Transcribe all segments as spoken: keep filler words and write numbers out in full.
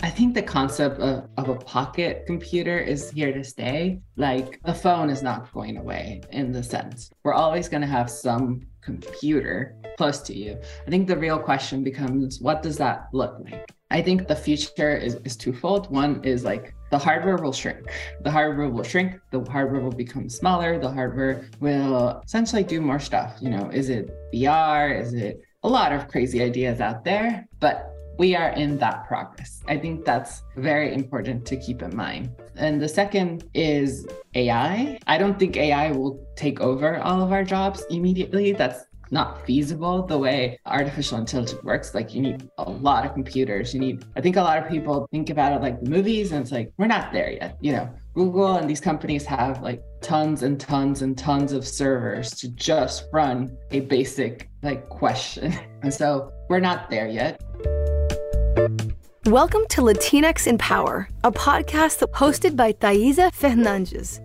I think the concept of, of a pocket computer is here to stay. Like the phone is not going away in the sense. We're always going to have some computer close to you. I think the real question becomes, what does that look like? I think the future is, is twofold. One is like the hardware will shrink. The hardware will shrink. The hardware will become smaller. The hardware will essentially do more stuff. You know, is it V R? Is it a lot of crazy ideas out there? But we are in that progress. I think that's very important to keep in mind. And the second is A I. I don't think A I will take over all of our jobs immediately. That's not feasible the way artificial intelligence works. Like you need a lot of computers. You need, I think a lot of people think about it like the movies and it's like, we're not there yet. You know, Google and these companies have like tons and tons and tons of servers to just run a basic like question. And so we're not there yet. Welcome to Latinx in Power, a podcast hosted by Thaisa Fernandes.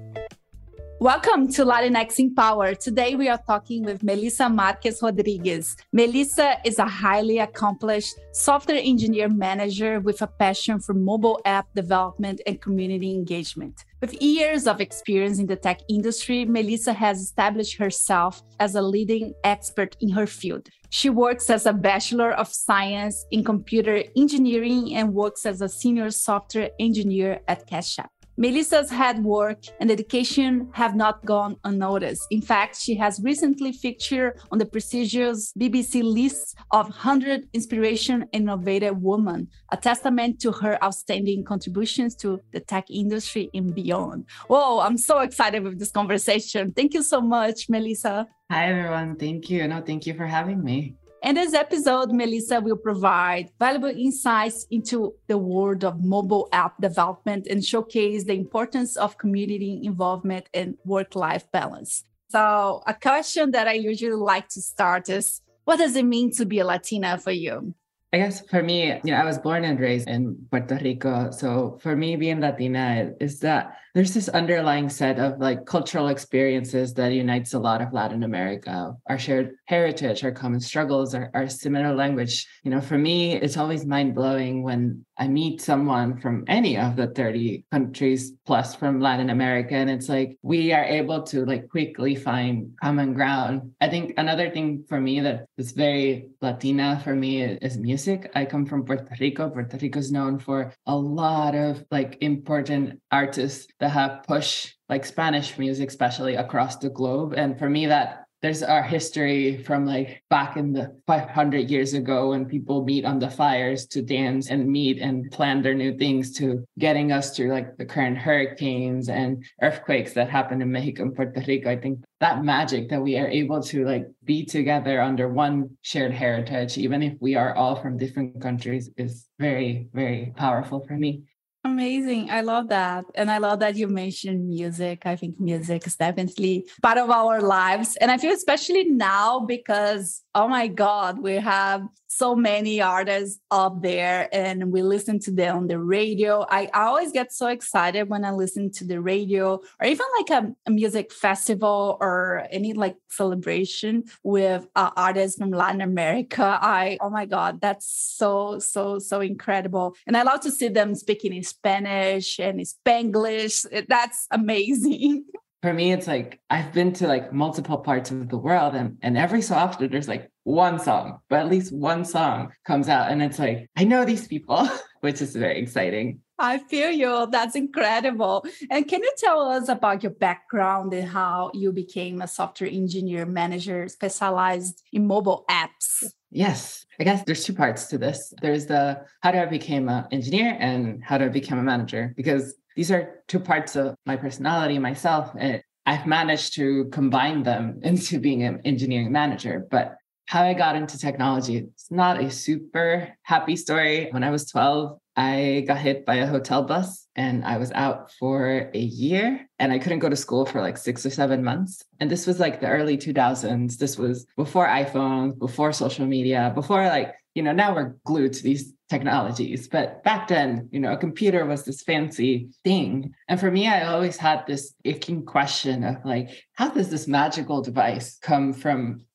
Welcome to Latinx in Power. Today we are talking with Melissa Marquez Rodriguez. Melissa is a highly accomplished software engineer manager with a passion for mobile app development and community engagement. With years of experience in the tech industry, Melissa has established herself as a leading expert in her field. She works as a Bachelor of Science in Computer Engineering and works as a Senior Software Engineer at Cash App. Melissa's hard work and dedication have not gone unnoticed. In fact, she has recently featured on the prestigious B B C list of one hundred Inspiration Innovative Women, a testament to her outstanding contributions to the tech industry and beyond. Whoa, I'm so excited with this conversation. Thank you so much, Melissa. Hi, everyone. Thank you. No, thank you for having me. In this episode, Melissa will provide valuable insights into the world of mobile app development and showcase the importance of community involvement and work-life balance. So a question that I usually like to start is, what does it mean to be a Latina for you? I guess for me, you know, I was born and raised in Puerto Rico. So for me, being Latina is that there's this underlying set of like cultural experiences that unites a lot of Latin America, our shared heritage, our common struggles, our, our similar language. You know, for me, it's always mind blowing when I meet someone from any of the thirty countries plus from Latin America. And it's like, we are able to like quickly find common ground. I think another thing for me that is very Latina for me is music. I come from Puerto Rico. Puerto Rico is known for a lot of like important artists that have pushed like Spanish music, especially across the globe. And for me, that there's our history from like back in the five hundred years ago when people meet on the fires to dance and meet and plan their new things to getting us through like the current hurricanes and earthquakes that happen in Mexico and Puerto Rico. I think that magic that we are able to like be together under one shared heritage, even if we are all from different countries, is very, very powerful for me. Amazing. I love that. And I love that you mentioned music. I think music is definitely part of our lives. And I feel especially now because, oh my God, we have so many artists up there and we listen to them on the radio. I always get so excited when I listen to the radio or even like a, a music festival or any like celebration with uh, artists from Latin America. I, oh my God, that's so, so, so incredible. And I love to see them speaking in Spanish and Spanglish. That's amazing. For me, it's like I've been to like multiple parts of the world and, and every so often there's like one song, but at least one song comes out and it's like, I know these people, which is very exciting. I feel you. That's incredible. And can you tell us about your background and how you became a software engineer manager specialized in mobile apps? Yes, I guess there's two parts to this. There's the how did I become an engineer and how did I become a manager? Because these are two parts of my personality, myself, and I've managed to combine them into being an engineering manager. But how I got into technology, it's not a super happy story. When I was twelve, I got hit by a hotel bus and I was out for a year and I couldn't go to school for like six or seven months. And this was like the early two thousands. This was before iPhones, before social media, before like, you know, now we're glued to these technologies. But back then, you know, a computer was this fancy thing. And for me, I always had this aching question of like, how does this magical device come from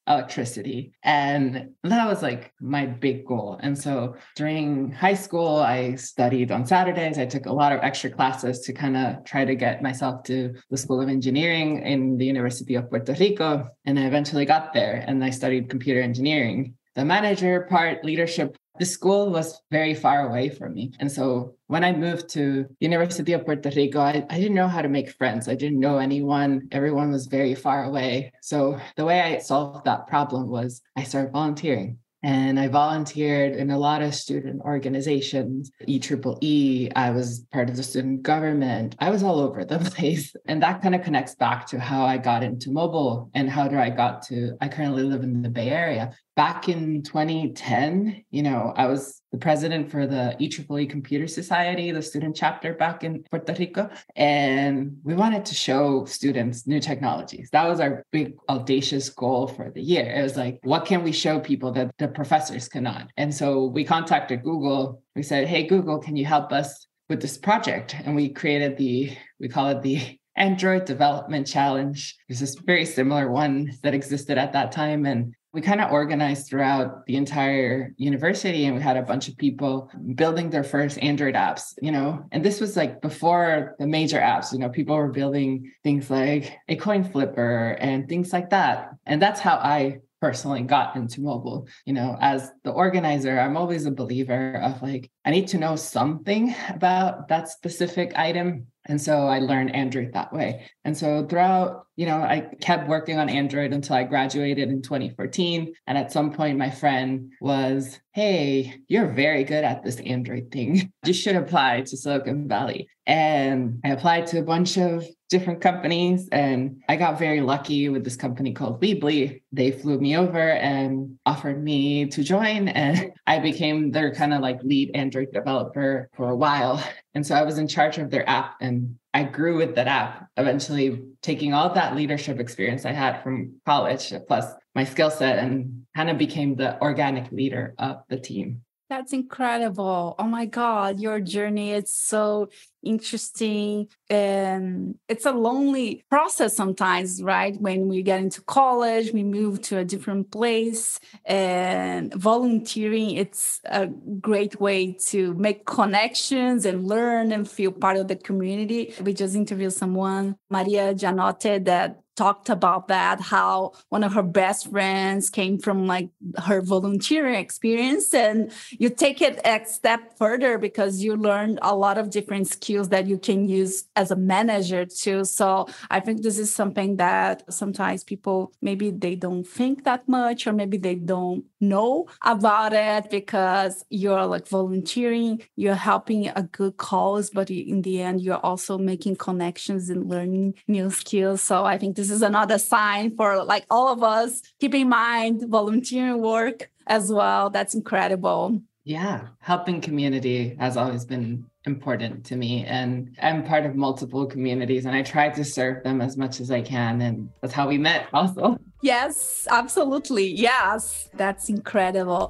electricity. And that was like my big goal. And so during high school, I studied on Saturdays. I took a lot of extra classes to kind of try to get myself to the School of Engineering in the University of Puerto Rico. And I eventually got there and I studied computer engineering. The manager part, leadership, the school was very far away from me. And so when I moved to University of Puerto Rico, I, I didn't know how to make friends. I didn't know anyone. Everyone was very far away. So the way I solved that problem was I started volunteering. And I volunteered in a lot of student organizations, E E E. I was part of the student government. I was all over the place. And that kind of connects back to how I got into mobile and how do I got to, I currently live in the Bay Area. Back in twenty ten, you know, I was the president for the E E E Computer Society, the student chapter back in Puerto Rico. And we wanted to show students new technologies. That was our big audacious goal for the year. It was like, what can we show people that the professors cannot? And so we contacted Google. We said, hey, Google, can you help us with this project? And we created the, we call it the Android Development Challenge. There's this very similar one that existed at that time. And we kind of organized throughout the entire university, and we had a bunch of people building their first Android apps, you know, and this was like before the major apps, you know, people were building things like a coin flipper and things like that. And that's how I personally got into mobile. You know, as the organizer, I'm always a believer of like, I need to know something about that specific item. And so I learned Android that way. And so throughout, you know, I kept working on Android until I graduated in twenty fourteen. And at some point, my friend was, hey, you're very good at this Android thing. You should apply to Silicon Valley. And I applied to a bunch of different companies. And I got very lucky with this company called Weebly. They flew me over and offered me to join. And I became their kind of like lead Android developer for a while. And so I was in charge of their app, and I grew with that app, eventually taking all that leadership experience I had from college, plus my skill set, and kind of became the organic leader of the team. That's incredible. Oh my God, your journey is so interesting. And it's a lonely process sometimes, right? When we get into college, we move to a different place, and volunteering, it's a great way to make connections and learn and feel part of the community. We just interviewed someone, Maria Gianotte, that talked about that, how one of her best friends came from like her volunteering experience, and you take it a step further because you learn a lot of different skills that you can use as a manager too. So I think this is something that sometimes people, maybe they don't think that much, or maybe they don't know about it because you're like volunteering, you're helping a good cause, but in the end, you're also making connections and learning new skills. So I think this This is another sign for like all of us. Keep in mind volunteering work as well. That's incredible. Yeah, helping community has always been important to me. And I'm part of multiple communities, and I try to serve them as much as I can. And that's how we met also. Yes, absolutely. Yes, that's incredible.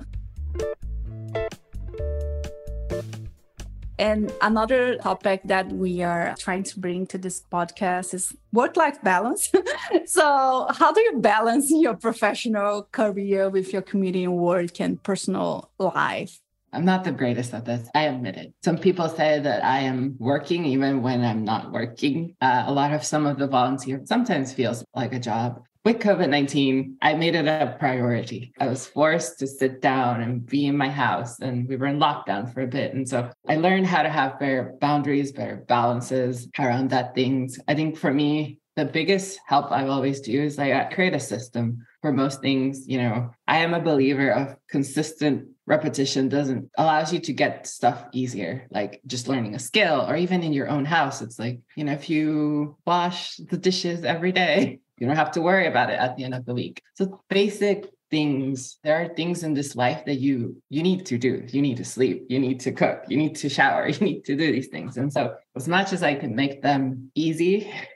And another topic that we are trying to bring to this podcast is work-life balance. So how do you balance your professional career with your community work and personal life? I'm not the greatest at this. I admit it. Some people say that I am working even when I'm not working. Uh, a lot of some of the volunteer sometimes feels like a job. With COVID nineteen, I made it a priority. I was forced to sit down and be in my house, and we were in lockdown for a bit. And so I learned how to have better boundaries, better balances around that things. I think for me, the biggest help I always do is like create a system for most things. You know, I am a believer of consistent repetition doesn't allows you to get stuff easier, like just learning a skill, or even in your own house. It's like, you know, if you wash the dishes every day, you don't have to worry about it at the end of the week. So basic things, there are things in this life that you you need to do. You need to sleep, you need to cook, you need to shower, you need to do these things. And so as much as I can make them easy,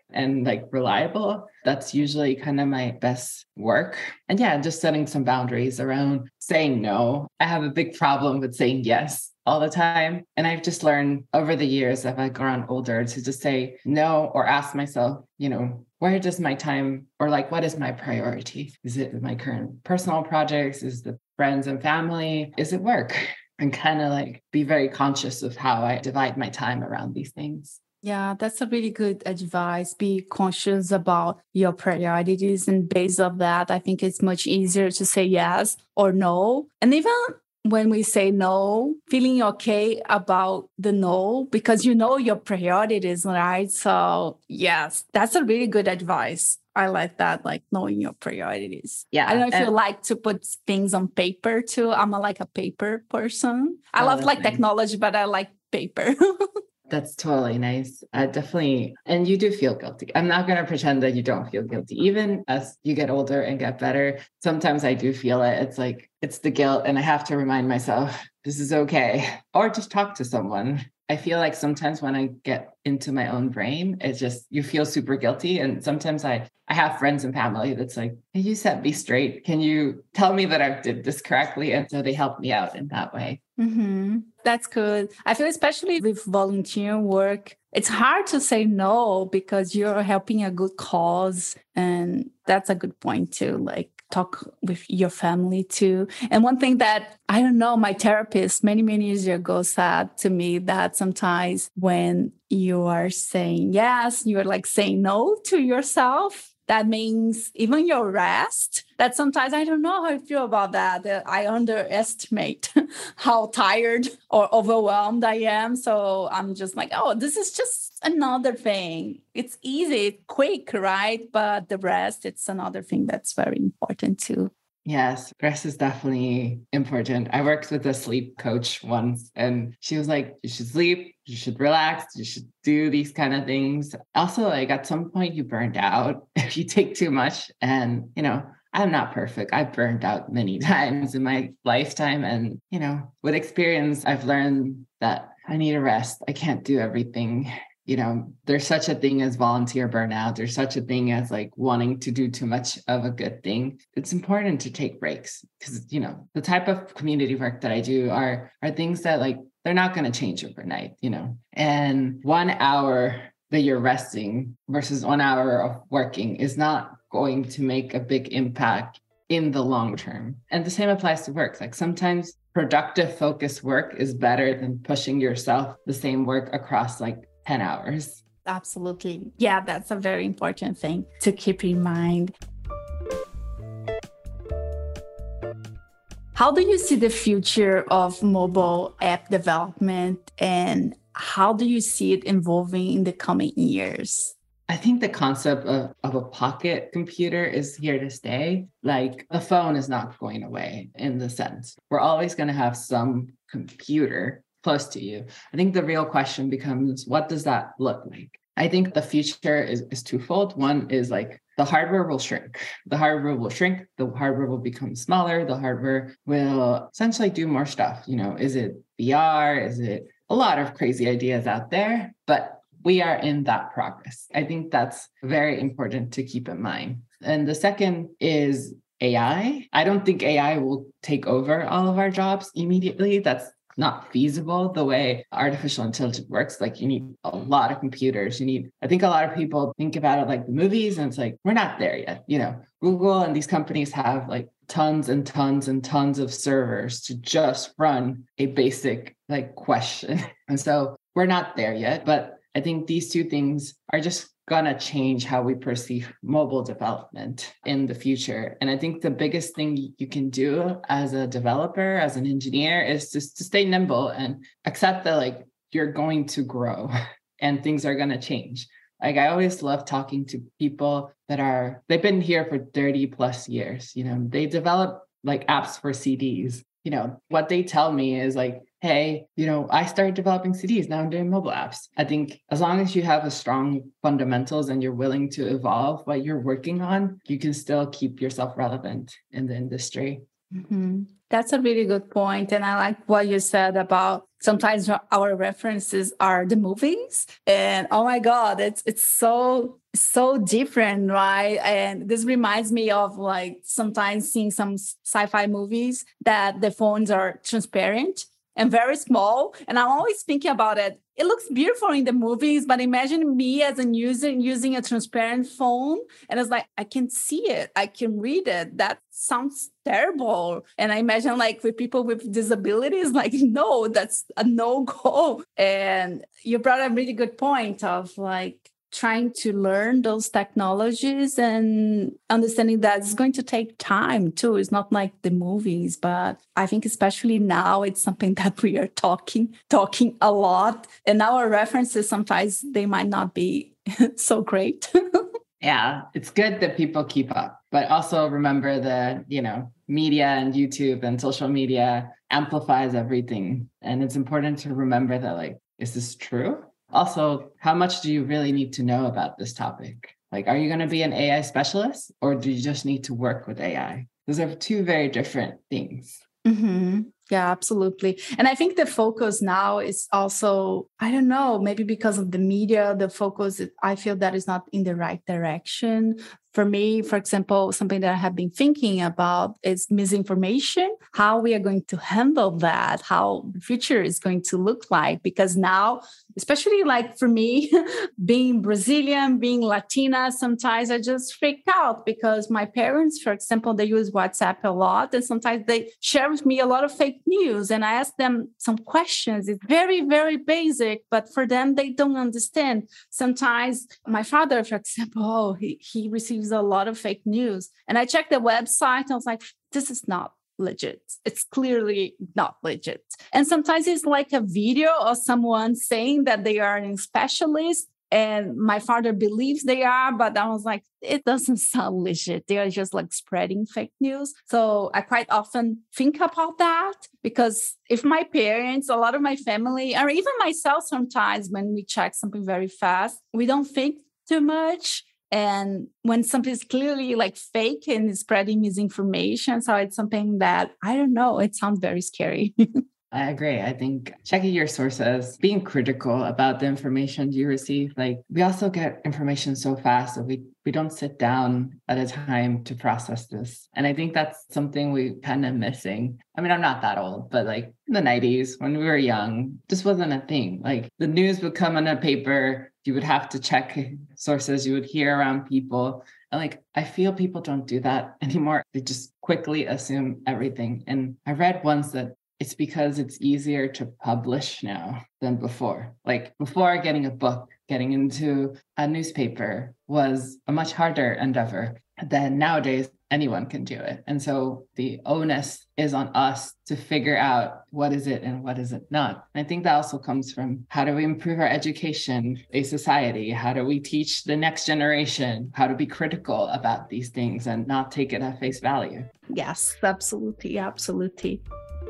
and like reliable. That's usually kind of my best work. And yeah, just setting some boundaries around saying no. I have a big problem with saying yes all the time. And I've just learned over the years as I've grown older to just say no or ask myself, you know, where does my time or like, what is my priority? Is it my current personal projects? Is it friends and family? Is it work? And kind of like be very conscious of how I divide my time around these things. Yeah, that's a really good advice. Be conscious about your priorities. And based on that, I think it's much easier to say yes or no. And even when we say no, feeling okay about the no, because you know your priorities, right? So yes, that's a really good advice. I like that, like knowing your priorities. Yeah. I don't know if and- you like to put things on paper too. I'm a, like a paper person. I Oh, love that's like nice. technology, but I like paper. That's totally nice. I definitely, and you do feel guilty. I'm not going to pretend that you don't feel guilty. Even as you get older and get better, sometimes I do feel it. It's like, it's the guilt. And I have to remind myself, this is okay. Or just talk to someone. I feel like sometimes when I get into my own brain, it's just, you feel super guilty. And sometimes I, I have friends and family that's like, can you set me straight? Can you tell me that I did this correctly? And so they help me out in that way. Mm-hmm. That's good. I feel especially with volunteer work, it's hard to say no because you're helping a good cause. And that's a good point too. Like talk with your family too. And one thing that, I don't know, my therapist many, many years ago said to me that sometimes when you are saying yes, you're like saying no to yourself. That means even your rest, that sometimes I don't know how I feel about that. that I underestimate how tired or overwhelmed I am. So I'm just like, oh, this is just another thing. It's easy, quick, right? But the rest, it's another thing that's very important too. Yes, rest is definitely important. I worked with a sleep coach once and she was like, you should sleep, you should relax, you should do these kind of things. Also, like at some point you burned out if you take too much. And, you know, I'm not perfect. I've burned out many times in my lifetime. And, you know, with experience, I've learned that I need a rest. I can't do everything. You know, there's such a thing as volunteer burnout. There's such a thing as like wanting to do too much of a good thing. It's important to take breaks because, you know, the type of community work that I do are, are things that like, they're not going to change overnight, you know, and one hour that you're resting versus one hour of working is not going to make a big impact in the long term. And the same applies to work. Like sometimes productive focused work is better than pushing yourself the same work across like ten hours. Absolutely. Yeah, that's a very important thing to keep in mind. How do you see the future of mobile app development and how do you see it evolving in the coming years? I think the concept of, of a pocket computer is here to stay. Like the phone is not going away in the sense. We're always going to have some computer close to you. I think the real question becomes, what does that look like? I think the future is, is twofold. One is like the hardware will shrink. The hardware will shrink. The hardware will become smaller. The hardware will essentially do more stuff. You know, is it V R? Is it a lot of crazy ideas out there? But we are in that progress. I think that's very important to keep in mind. And the second is A I. I don't think A I will take over all of our jobs immediately. That's not feasible the way artificial intelligence works. Like you need a lot of computers. You need, I think a lot of people think about it like the movies and it's like, we're not there yet. You know, Google and these companies have like tons and tons and tons of servers to just run a basic like question. And so we're not there yet, but I think these two things are just gonna change how we perceive mobile development in the future. And I think the biggest thing you can do as a developer, as an engineer, is just to stay nimble and accept that like you're going to grow and things are gonna change. Like I always love talking to people that are, they've been here for thirty plus years, you know, they develop like apps for C Ds. You know, what they tell me is like, hey, you know, I started developing C Ds. Now I'm doing mobile apps. I think as long as you have a strong fundamentals and you're willing to evolve what you're working on, you can still keep yourself relevant in the industry. Mm-hmm. That's a really good point. And I like what you said about sometimes our references are the movies. And oh my God, it's it's so so different, right? And this reminds me of like sometimes seeing some sci-fi movies that the phones are transparent and very small. And I'm always thinking about it. It looks beautiful in the movies, but imagine me as a user using a transparent phone. And it's like, I can see it. I can read it. That sounds terrible. And I imagine like with people with disabilities, like, no, that's a no-go. And you brought a really good point of like, trying to learn those technologies and understanding that it's going to take time too. It's not like the movies, but I think especially now it's something that we are talking, talking a lot. And our references, sometimes they might not be so great. Yeah, it's good that people keep up, but also remember that, you know, media and YouTube and social media amplifies everything. And it's important to remember that, like, is this true? Also, how much do you really need to know about this topic? Like, are you going to be an A I specialist or do you just need to work with A I? Those are two very different things. Mm-hmm. Yeah, absolutely. And I think the focus now is also, I don't know, maybe because of the media, the focus, I feel that is not in the right direction. For me, for example, something that I have been thinking about is misinformation, how we are going to handle that, how the future is going to look like. Because now, especially like for me, being Brazilian, being Latina, sometimes I just freak out because my parents, for example, they use WhatsApp a lot. And sometimes they share with me a lot of fake news. And I ask them some questions. It's very, very basic, but for them, they don't understand. Sometimes my father, for example, oh, he, he receives a lot of fake news. And I checked the website and I was like, this is not legit. It's clearly not legit. And sometimes it's like a video of someone saying that they are a specialist and my father believes they are, but I was like, it doesn't sound legit. They are just like spreading fake news. So I quite often think about that because if my parents, a lot of my family, or even myself sometimes when we check something very fast, we don't think too much. And when something is clearly like fake and spreading misinformation, so it's something that, I don't know, it sounds very scary. I agree. I think checking your sources, being critical about the information you receive. Like, we also get information so fast that we, we don't sit down at a time to process this. And I think that's something we kind of missing. I mean, I'm not that old, but like in the nineties, when we were young, this wasn't a thing. Like, the news would come in a paper, you would have to check sources, you would hear around people. And like, I feel people don't do that anymore. They just quickly assume everything. And I read once that it's because it's easier to publish now than before. Like, before, getting a book, getting into a newspaper was a much harder endeavor. Then nowadays, anyone can do it. And so the onus is on us to figure out what is it and what is it not. And I think that also comes from, how do we improve our education, a society? How do we teach the next generation how to be critical about these things and not take it at face value? Yes, absolutely. Absolutely.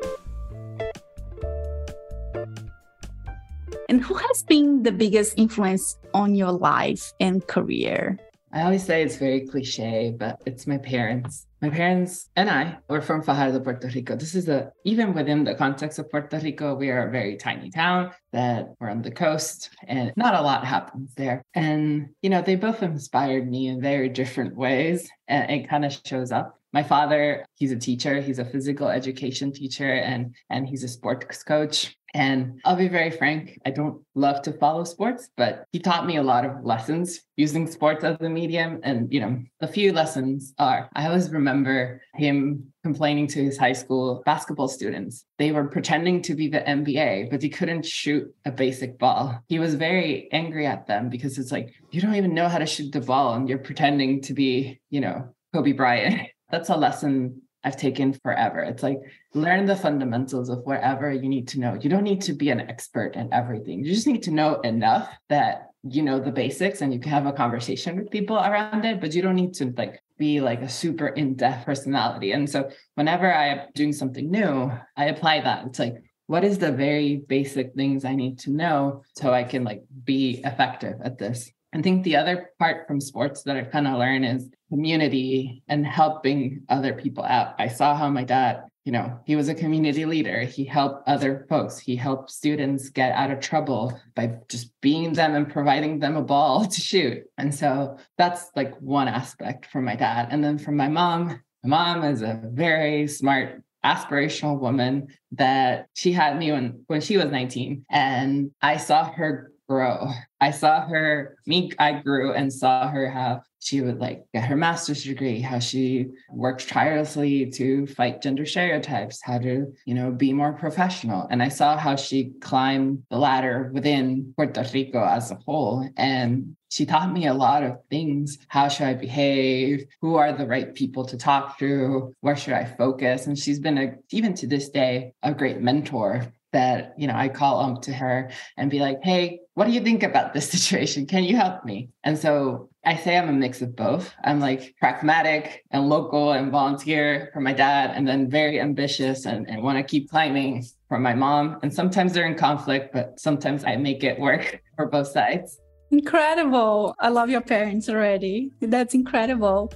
And who has been the biggest influence on your life and career? I always say it's very cliche, but it's my parents. My parents and I were from Fajardo, Puerto Rico. This is a, even within the context of Puerto Rico, we are a very tiny town that we're on the coast and not a lot happens there. And, you know, they both inspired me in very different ways, and it kind of shows up. My father, he's a teacher. He's a physical education teacher and, and he's a sports coach. And I'll be very frank, I don't love to follow sports, but he taught me a lot of lessons using sports as a medium. And, you know, a few lessons are, I always remember him complaining to his high school basketball students. They were pretending to be the N B A, but he couldn't shoot a basic ball. He was very angry at them because it's like, you don't even know how to shoot the ball and you're pretending to be, you know, Kobe Bryant. That's a lesson I've taken forever. It's like, learn the fundamentals of whatever you need to know. You don't need to be an expert in everything. You just need to know enough that you know the basics and you can have a conversation with people around it, but you don't need to like be like a super in-depth personality. And so whenever I am doing something new, I apply that. It's like, what is the very basic things I need to know so I can like be effective at this? I think the other part from sports that I've kind of learned is community and helping other people out. I saw how my dad you know, he was a community leader. He helped other folks. He helped students get out of trouble by just being them and providing them a ball to shoot. And so that's like one aspect from my dad. And then from my mom, my mom is a very smart, aspirational woman that she had me when, when she was nineteen. And I saw her grow. I saw her, me, I grew and saw her have, she would like get her master's degree, how she worked tirelessly to fight gender stereotypes, how to, you know, be more professional. And I saw how she climbed the ladder within Puerto Rico as a whole. And she taught me a lot of things. How should I behave? Who are the right people to talk to? Where should I focus? And she's been, a, even to this day, a great mentor that, you know, I call up to her and be like, hey, what do you think about this situation? Can you help me? And so I say I'm a mix of both. I'm like pragmatic and local and volunteer for my dad, and then very ambitious and, and want to keep climbing for my mom. And sometimes they're in conflict, but sometimes I make it work for both sides. Incredible. I love your parents already. That's incredible.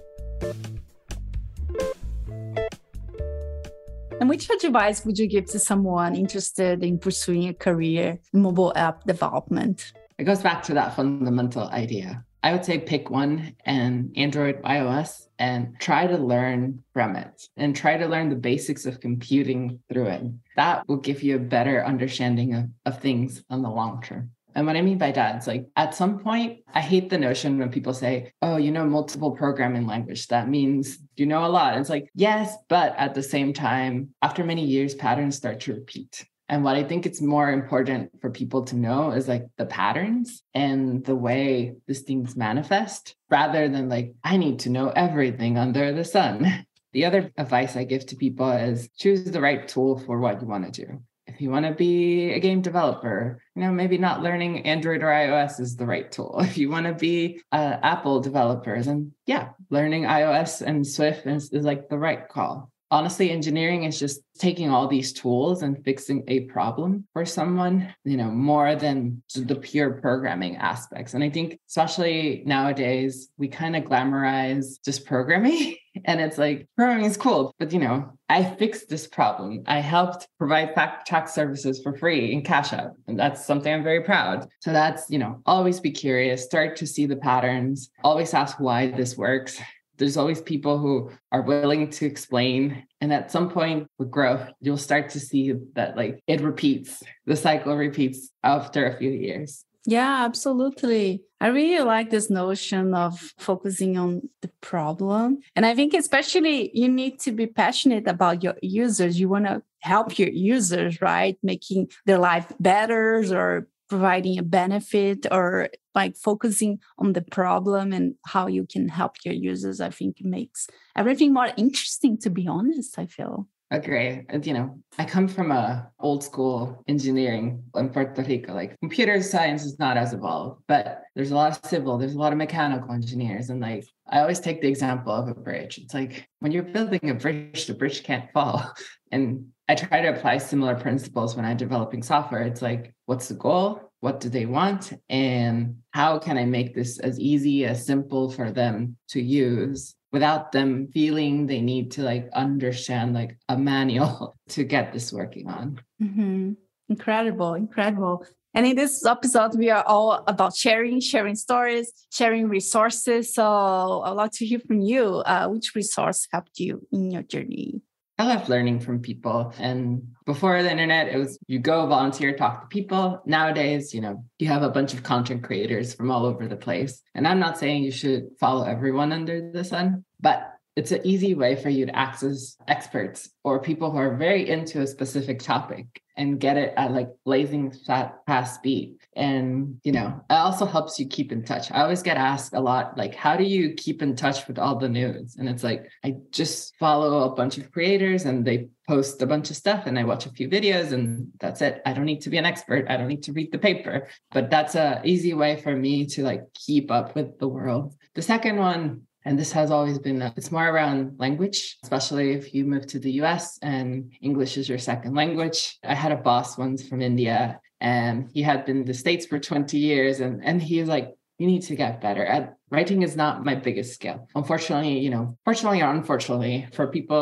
And which advice would you give to someone interested in pursuing a career in mobile app development? It goes back to that fundamental idea. I would say pick one, and Android, iOS, and try to learn from it and try to learn the basics of computing through it. That will give you a better understanding of, of things on the long term. And what I mean by that, it's like at some point, I hate the notion when people say, oh, you know, multiple programming language. That means you know a lot. It's like, yes, but at the same time, after many years, patterns start to repeat. And what I think it's more important for people to know is like the patterns and the way these things manifest, rather than like, I need to know everything under the sun. The other advice I give to people is choose the right tool for what you want to do. If you want to be a game developer, you know, maybe not learning Android or iOS is the right tool. If you want to be uh, Apple developer, then yeah, learning iOS and Swift is, is like the right call. Honestly, engineering is just taking all these tools and fixing a problem for someone, you know, more than the pure programming aspects. And I think especially nowadays, we kind of glamorize just programming. And it's like, programming is cool, but you know, I fixed this problem. I helped provide fact check services for free in Cash App. And that's something I'm very proud. So that's, you know, always be curious, start to see the patterns, always ask why this works. There's always people who are willing to explain. And at some point with growth, you'll start to see that like it repeats, the cycle repeats after a few years. Yeah, absolutely. I really like this notion of focusing on the problem. And I think especially you need to be passionate about your users. You want to help your users, right? Making their life better or providing a benefit, or like focusing on the problem and how you can help your users. I think it makes everything more interesting, to be honest, I feel. Agree. And, you know, I come from a old school engineering in Puerto Rico. Like computer science is not as evolved, but there's a lot of civil, there's a lot of mechanical engineers. And like, I always take the example of a bridge. It's like when you're building a bridge, the bridge can't fall. And I try to apply similar principles when I'm developing software. It's like, what's the goal? What do they want? And how can I make this as easy, as simple for them to use without them feeling they need to like understand like a manual to get this working on? Mm-hmm. Incredible, incredible. And in this episode, we are all about sharing, sharing stories, sharing resources. So I'd like to hear from you. Uh, which resource helped you in your journey? I love learning from people. And before the internet, it was you go volunteer, talk to people. Nowadays, you know, you have a bunch of content creators from all over the place. And I'm not saying you should follow everyone under the sun, but it's an easy way for you to access experts or people who are very into a specific topic and get it at like blazing fast speed. And, you know, it also helps you keep in touch. I always get asked a lot, like, how do you keep in touch with all the news? And it's like, I just follow a bunch of creators and they post a bunch of stuff and I watch a few videos and that's it. I don't need to be an expert. I don't need to read the paper, but that's a easy way for me to like keep up with the world. The second one, and this has always been, it's more around language, especially if you move to the U S and English is your second language. I had a boss once from India and he had been in the States for twenty years. And, and he was like, you need to get better at writing is not my biggest skill. Unfortunately, you know, fortunately or unfortunately, for people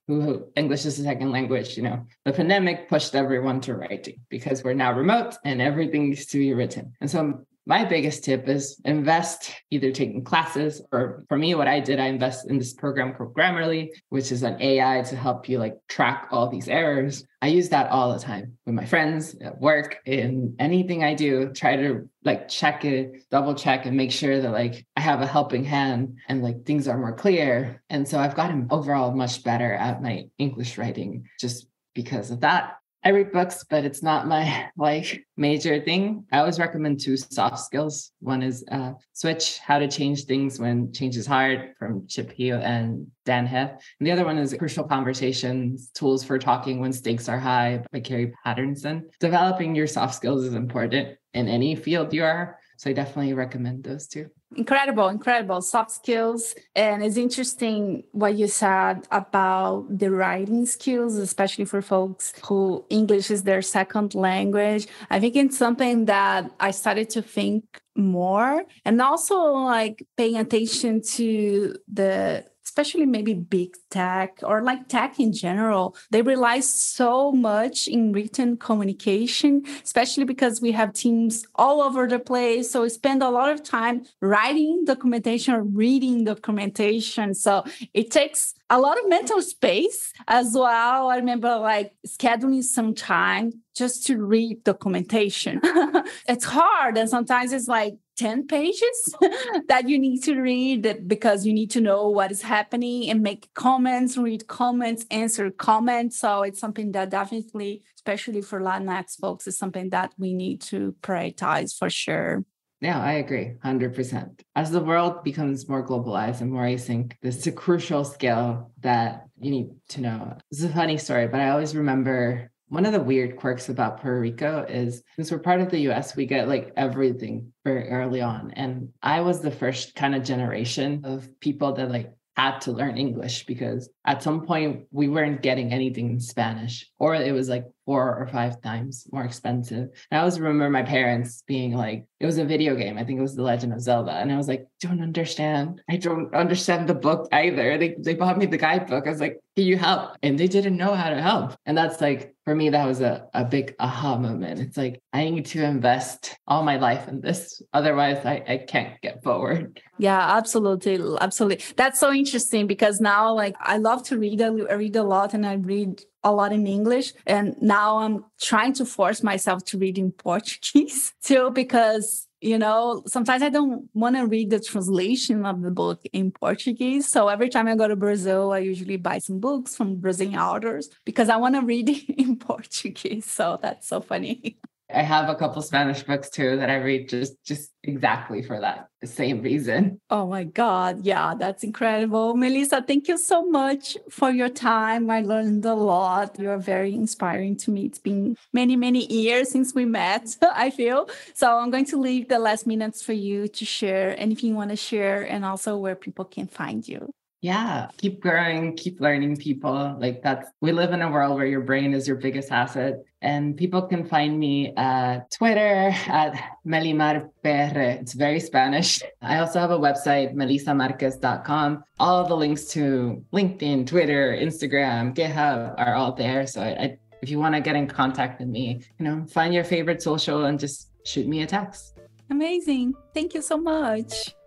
who English is a second language, you know, the pandemic pushed everyone to writing because we're now remote and everything needs to be written. And so my biggest tip is invest, either taking classes, or for me, what I did, I invest in this program called Grammarly, which is an A I to help you like track all these errors. I use that all the time with my friends at work, in anything I do, try to like check it, double check and make sure that like I have a helping hand and like things are more clear. And so I've gotten overall much better at my English writing just because of that. I read books, but it's not my like major thing. I always recommend two soft skills. One is uh, Switch, How to Change Things When Change is Hard, from Chip Heath and Dan Heath. And the other one is Crucial Conversations, Tools for Talking When Stakes Are High by Carrie Patterson. Developing your soft skills is important in any field you are. So I definitely recommend those two. Incredible, incredible. Soft skills. And it's interesting what you said about the writing skills, especially for folks who English is their second language. I think it's something that I started to think more, and also like paying attention to the, especially maybe big tech or like tech in general, they rely so much in written communication, especially because we have teams all over the place. So we spend a lot of time writing documentation or reading documentation. So it takes a lot of mental space as well. I remember like scheduling some time just to read documentation. It's hard. And sometimes it's like ten pages that you need to read because you need to know what is happening and make comments, read comments, answer comments. So it's something that definitely, especially for Latinx folks, is something that we need to prioritize for sure. Yeah, I agree, one hundred percent. As the world becomes more globalized and more async, this is a crucial skill that you need to know. This is a funny story, but I always remember one of the weird quirks about Puerto Rico is, since we're part of the U S, we get like everything very early on. And I was the first kind of generation of people that like had to learn English, because at some point we weren't getting anything in Spanish, or it was like four or five times more expensive. And I always remember my parents being like, it was a video game. I think it was The Legend of Zelda. And I was like, don't understand. I don't understand the book either. They, they bought me the guidebook. I was like, can you help? And they didn't know how to help. And that's like, for me, that was a, a big aha moment. It's like, I need to invest all my life in this. Otherwise, I, I can't get forward. Yeah, absolutely. Absolutely. That's so interesting, because now like I love to read. I read a lot, and I read a lot in English. And now I'm trying to force myself to read in Portuguese too, because, you know, sometimes I don't want to read the translation of the book in Portuguese. So every time I go to Brazil, I usually buy some books from Brazilian authors because I want to read it in Portuguese. So that's so funny. I have a couple Spanish books too that I read just, just exactly for that same reason. Oh my God. Yeah, that's incredible. Melissa, thank you so much for your time. I learned a lot. You're very inspiring to me. It's been many, many years since we met, I feel. So I'm going to leave the last minutes for you to share anything you want to share, and also where people can find you. Yeah, keep growing, keep learning, people. Like that's, we live in a world where your brain is your biggest asset. And people can find me at Twitter at Melimar P R. It's very Spanish. I also have a website, melissa marquez dot com. All of the links to LinkedIn, Twitter, Instagram, GitHub are all there. So I, I, if you want to get in contact with me, you know, find your favorite social and just shoot me a text. Amazing. Thank you so much.